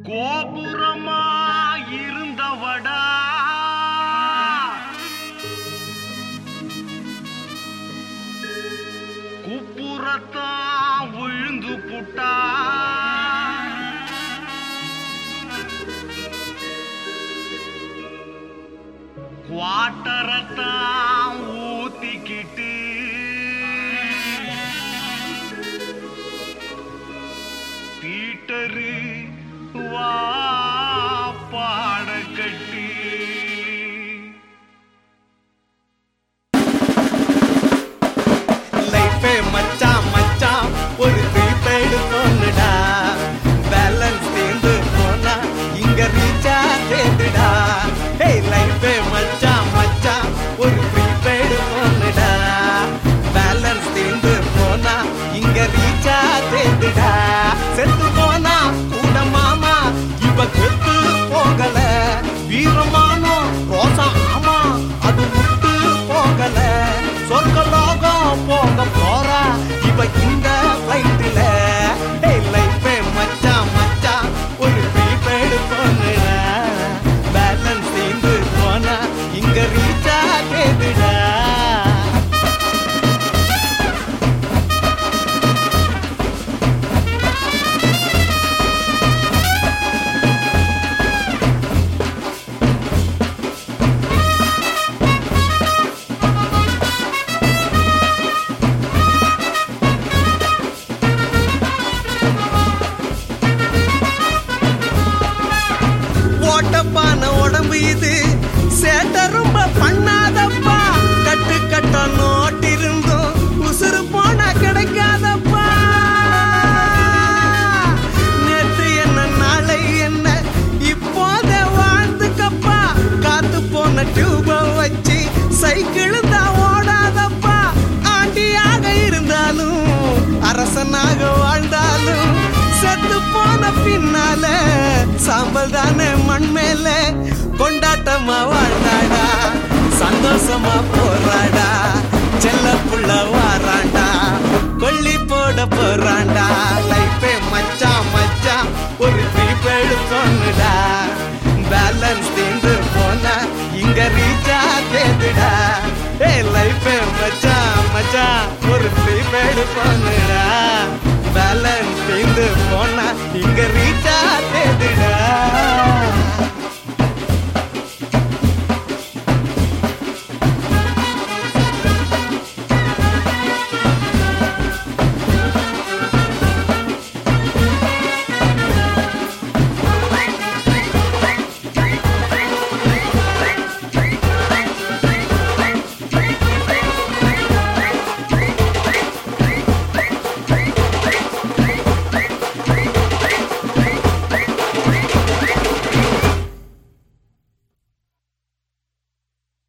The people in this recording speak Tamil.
கோபுரமா இருந்தவடா குப்புறத்தான் விழுந்து புட்டா குவாட்டரத்தான் ஊத்திக்கிட்டு பீட்டரு வா பாட கட்டி லைஃபே மச்சான் மச்சான் ஒரு ப்ரீபெய்டு போன்னுடா பேலன்ஸ் தீர்ந்து போனா இங்க ரீச்சா தேடுடா. ஹே லைஃபே மச்சான் மச்சான் ஒரு ப்ரீபெய்டு போன்னுடா பேலன்ஸ் தீர்ந்து போனா இங்க ரீச்சா தேடுடா. செத்து போனா கூட மாமா இவ கெத்து போகல வீரமானோ ரோசா ஆமா அது விட்டு போகல சொர்க்கலோகம் போக போறா இவ இந்த ஃப்ளைட்டில. ஹே லைஃபே மச்சான் மச்சான் ஒரு ப்ரீபெய்டு போன்னுடா பேலன்ஸ் தீர்ந்து போனா இங்க ரீச்சா கேதுடா. ஓட்டப்பான உடம்பு இது சேட்ட ரொம்ப பண்ணாதப்பா கட்டு கட்ட நோட்டு இருந்தும் உசுறு போனா கிடைக்காதப்பா. நேற்று என்ன நாளை என்ன இப்போத வாழ்ந்துக்கப்பா காத்து போன டியூப வச்சு சைக்கிள் தான் ஓடாதப்பா. ஆண்டியாக இருந்தாலும் அரசனாக வாழ்ந்தாலும் செத்து போன பின்னால சாம்பல் தானே மண் மேல கொண்டாட்டமா வாழ்ந்தாடா சந்தோஷமா போறாடா செல்ல புள்ள வாராண்டா கொல்லி போட போறாண்டா. லைஃபே மச்சான் மச்சான் ஒரு ப்ரீபெய்டு போன்னுடா பேலன்ஸ் தீர்ந்து போனா இங்க ரீச்சா தேடுடா. ஏ லைஃபே மச்சான் மச்சான் ஒரு ப்ரீபெய்டு போன்னுடா பேலன்ஸ் தீர்ந்து போனா இங்க ரீச்சா